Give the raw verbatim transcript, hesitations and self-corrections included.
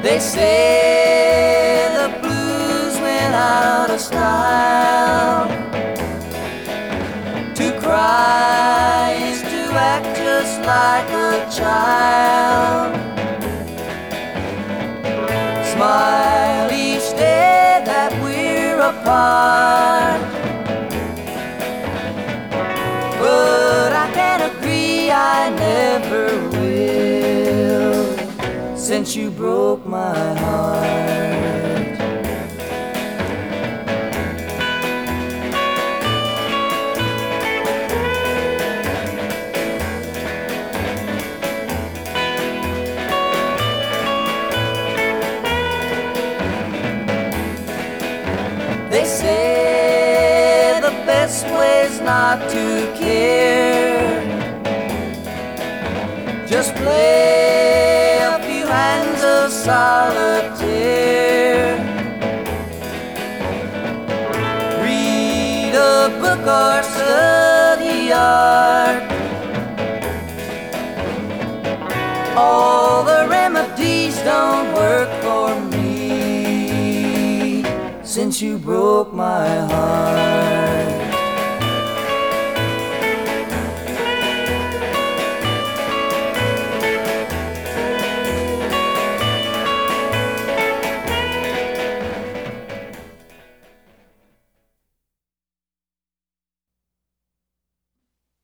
They say the blues went out of style. To cry is to act just like a child. Smile each day that we're apart. But I can't agree, I never will, since you broke my heart. They say the best way's not to care. Just play a few hands of solitaire. Read a book or study art. All the remedies don't work for me, since you broke my heart.